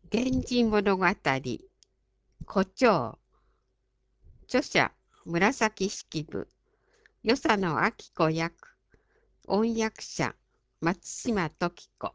源氏物語、胡蝶、著者、紫式部、与謝野晶子役、音訳者、松島時子。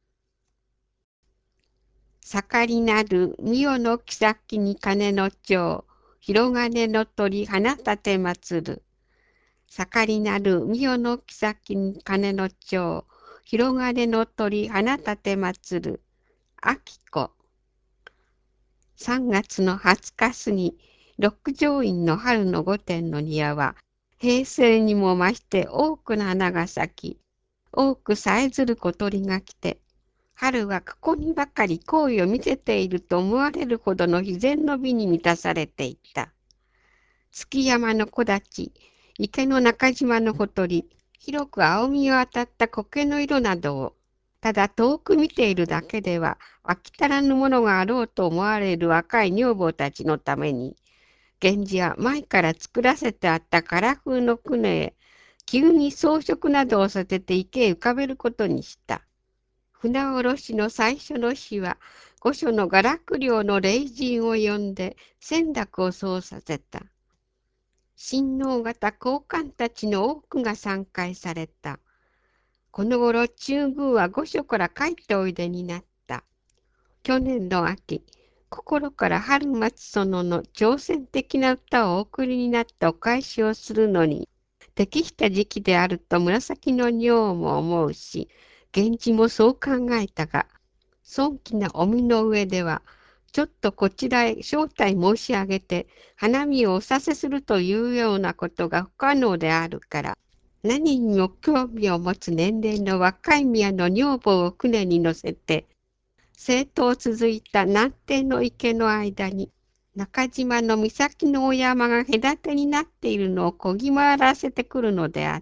盛りなる御代の妃に金の蝶、広金の鳥花立て祭る。盛りなる御代の妃に金の蝶、広金の鳥花立て祭る。晶子。3月の20日過ぎ、六条院の春の御殿の庭は、平成にも増して多くの花が咲き、多くさえずる小鳥が来て、春はここにばかり好意を見せていると思われるほどの自然の美に満たされていた。月山の木立、池の中島のほとり、広く青みを当たった苔の色などを、ただ遠く見ているだけでは飽き足らぬものがあろうと思われる若い女房たちのために、源氏は前から作らせてあった唐風の船へ、急に装飾などをさせて池へ浮かべることにした。船下ろしの最初の日は、御所の雅楽寮の霊人を呼んで、船諾をそうさせた。親王方高官たちの多くが参拝された。この頃中宮は御所から帰っておいでになった。去年の秋、心から春松園の挑戦的な歌をお送りになったお返しをするのに適した時期であると紫の女王も思うし、源氏もそう考えたが、尊貴なお身の上では、ちょっとこちらへ招待申し上げて、花見をおさせするというようなことが不可能であるから、何にも興味を持つ年齢の若い宮の女房を船に乗せて、正当続いた南底の池の間に、中島の岬のお山が隔てになっているのをこぎ回らせてくるのであった。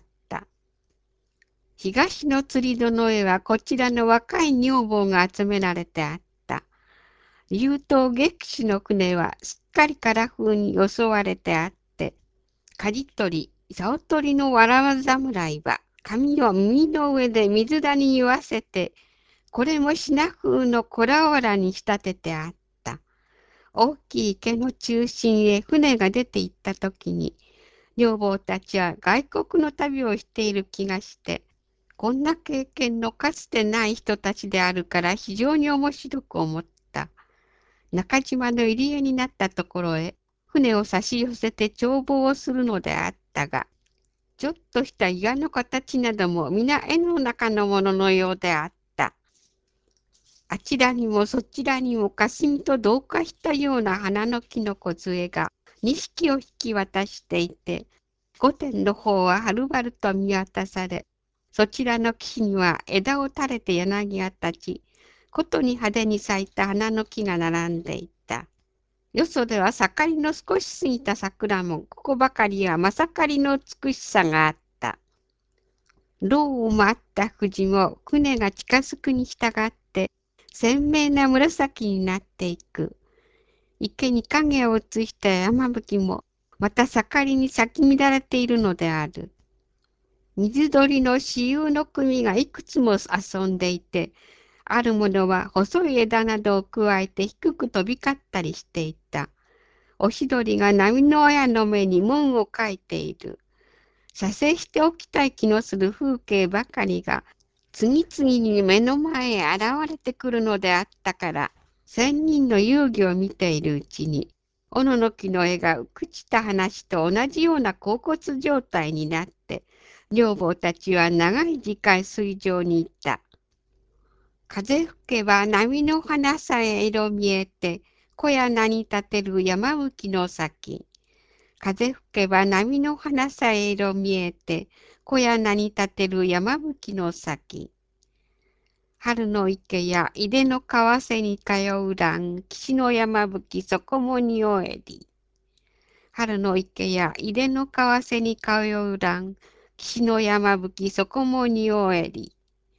東の釣り戸の絵はこちらの若い女房が集められてあった。流刀撃士の船はすっかり唐風に襲われてあって、舵取り、竿取りのわらわ侍は髪を耳の上で水谷に言わせて、これも品風のこらわらに仕立ててあった。大きい池の中心へ船が出て行った時に、女房たちは外国の旅をしている気がして、こんな経験のかつてない人たちであるから非常に面白く思った。中島の入り江になったところへ、船を差し寄せて眺望をするのであったが、ちょっとした岩の形なども皆絵の中のもののようであった。あちらにもそちらにも霞と同化したような花の木の梢が錦を引き渡していて、御殿の方ははるばると見渡され、そちらの岸には枝を垂れて柳が立ち、ことに派手に咲いた花の木が並んでいた。よそでは盛りの少し過ぎた桜も、ここばかりはまさかりの美しさがあった。牢を回った藤も船が近づくに従って鮮明な紫になっていく。池に影を映した山吹もまた盛りに咲き乱れているのである。水鳥の私有の組がいくつも遊んでいて、あるものは細い枝などをくわえて低く飛び交ったりしていた。おしどりが波の綾の目に門を描いている。写生しておきたい気のする風景ばかりが次々に目の前へ現れてくるのであったから、千人の遊戯を見ているうちに、小野の木の絵が朽ちた話と同じような恍惚状態になって、女房たちは長い時間水上にいた。風吹けば波の花さえ色見えて、小屋名に立てる山吹の先。風吹けば波の花さえ色見えて、小屋名に立てる山吹の先。春の池や井出の川瀬に通う蘭、岸の山吹そこもにおえり。春の池や井出の川瀬に通う蘭、岸の山吹そこもにおえり。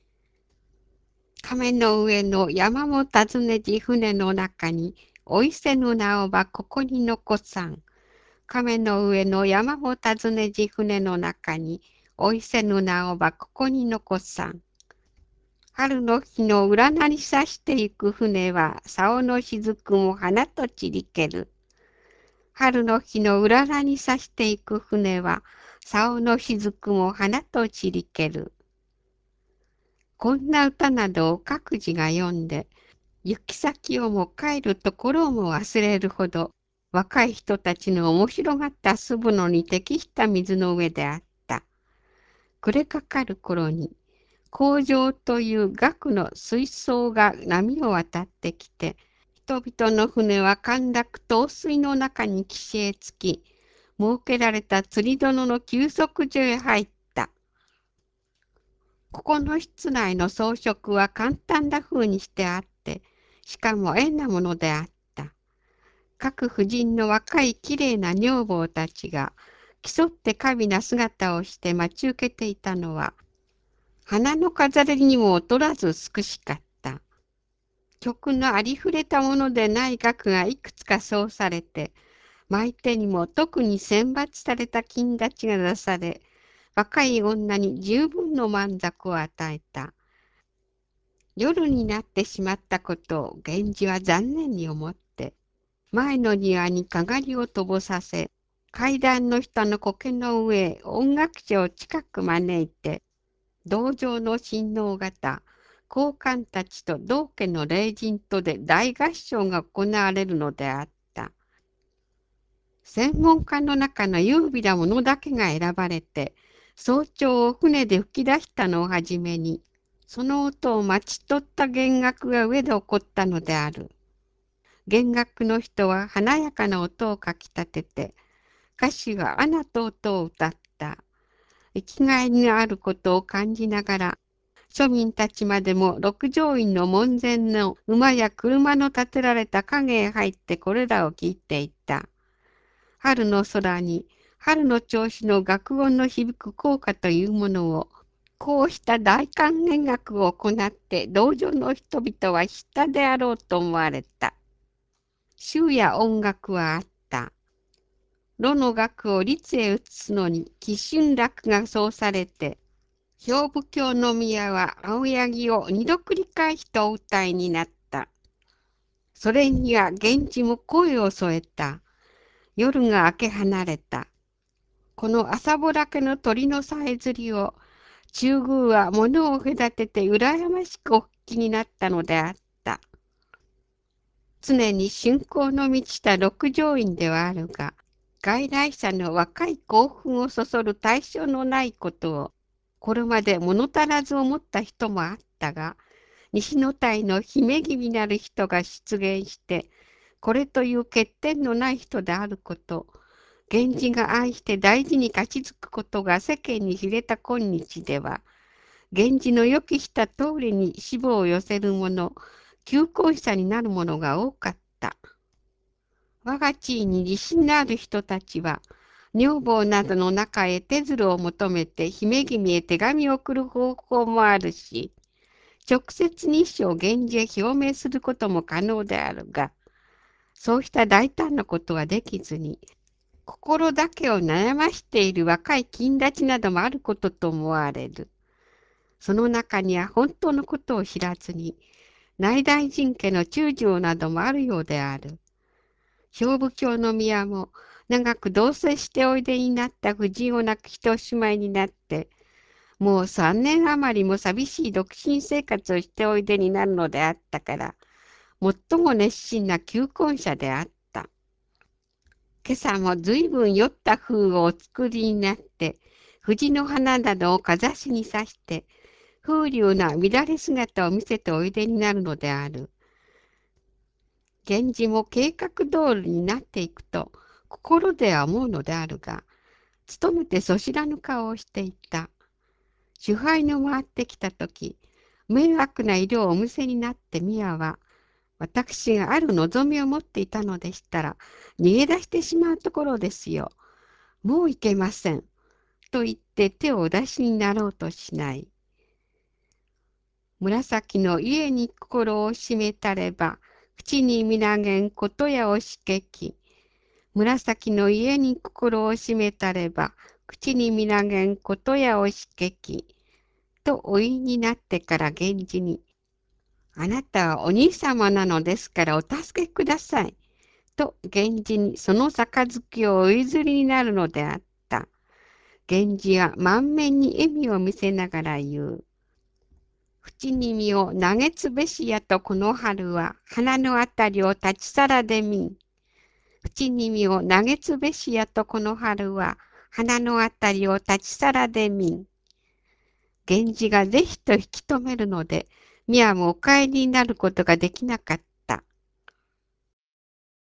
亀の上の山も訪ねじ船の中に、お伊勢の名をばここに残さん。亀の上の山も訪ねじ船の中に、お伊勢の名をばここに残さん。 春の日の占に差していく船は、竿の雫も花と散りける。春の日の占に差していく船は、竿の雫も花と散りける。こんな歌などを各自が読んで、行き先をも帰るところをも忘れるほど、若い人たちの面白がって遊ぶのに適した水の上であった。暮れかかる頃に、工場という額の水槽が波を渡ってきて、人々の船は陥落と水の中に岸へ着き、設けられた釣り殿の休息所へ入った。ここの室内の装飾は簡単な風にしてあって、しかも縁なものであった。各婦人の若いきれいな女房たちが、競って華美な姿をして待ち受けていたのは、花の飾りにも劣らず美しかった。曲のありふれたものでない額がいくつかそうされて、舞手にも特に選抜された金立ちが出され、若い女に十分の満足を与えた。夜になってしまったことを源氏は残念に思って、前の庭にかがりを飛ばさせ、階段の下の苔の上へ音楽者を近く招いて、道場の親王方、高官たちと同家の霊人とで大合唱が行われるのであった。専門家の中の優美な者だけが選ばれて、早朝を船で吹き出したのをはじめに、その音を待ち取った弦楽が上で起こったのである。弦楽の人は華やかな音をかきたてて、歌手はアナと音を歌った。生きがいのあることを感じながら、庶民たちまでも六条院の門前の馬や車の建てられた影へ入ってこれらを聞いていった。春の空に春の調子の楽音の響く効果というものを、こうした大観念楽を行って道場の人々は知ったであろうと思われた。衆や音楽はあった。炉の楽を律へ移すのに奇春楽がそうされて、兵部教の宮は青柳を二度繰り返してお歌いになった。それには源氏も声を添えた。夜が明け離れた。この朝ぼらけの鳥のさえずりを、中宮は物を隔てて羨ましくお聞きになったのであった。常に信仰の満ちた六条院ではあるが、外来者の若い興奮をそそる対象のないことを、これまで物足らず思った人もあったが、西の隊の姫君なる人が出現して、これという欠点のない人であること、源氏が愛して大事に勝ちつくことが世間に知れた今日では、源氏の予期した通りに死亡を寄せる者、求婚者になる者が多かった。我が地位に自信のある人たちは、女房などの中へ手鶴を求めて姫君へ手紙を送る方法もあるし、直接日照源氏へ表明することも可能であるが、そうした大胆なことはできずに、心だけを悩ましている若い金立ちなどもあることと思われる。その中には本当のことを知らずに、内大臣家の中将などもあるようである。兵部教の宮も長く同棲しておいでになった婦人を亡くしておしまいになって、もう3年余りも寂しい独身生活をしておいでになるのであったから、最も熱心な求婚者であった。今朝も随分酔った風をお作りになって、藤の花などをかざしに刺して、風流な乱れ姿を見せておいでになるのである。源氏も計画通りになっていくと、心では思うのであるが、努めてそしらぬ顔をしていた。主杯の回ってきたとき、迷惑な色をお見せになって宮は、私がある望みを持っていたのでしたら、逃げ出してしまうところですよ。もういけません。と言って手をお出しになろうとしない。紫の家に心を秘めたれば、口にみなげんことやおしけき。紫の家に心を秘めたれば、口にみなげんことやおしけき。 とお言いになってから源氏に、あなたはお兄様なのですからお助けください。と源氏にその杯をお譲りになるのであった。源氏は満面に笑みを見せながら言う。淵に身を投げつべしやとこの春は花のあたりを立ち去らでみん。淵に身を投げつべしやとこの春は花のあたりを立ち去らでみん。源氏がぜひと引き止めるので、宮もお帰りになることができなかっ